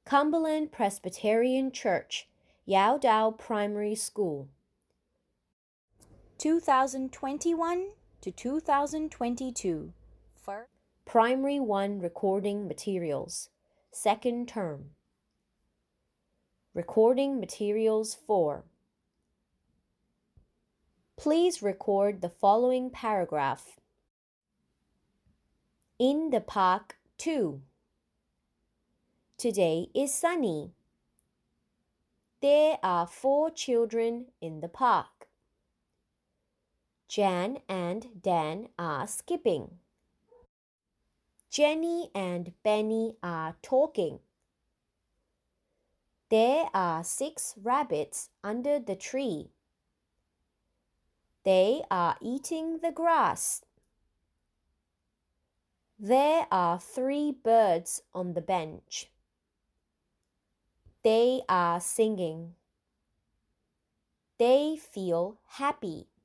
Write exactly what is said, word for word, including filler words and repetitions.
Cumberland Presbyterian Church, Yaodao Primary School. two thousand twenty-one to two thousand twenty-two. For Primary one Recording Materials, Second Term. Recording Materials four. Please record the following paragraph. In the park, two. Today is sunny. There are four children in the park. Jan and Dan are skipping. Jenny and Benny are talking. There are six rabbits under the tree. They are eating the grass. There are three birds on the bench. They are singing. They feel happy.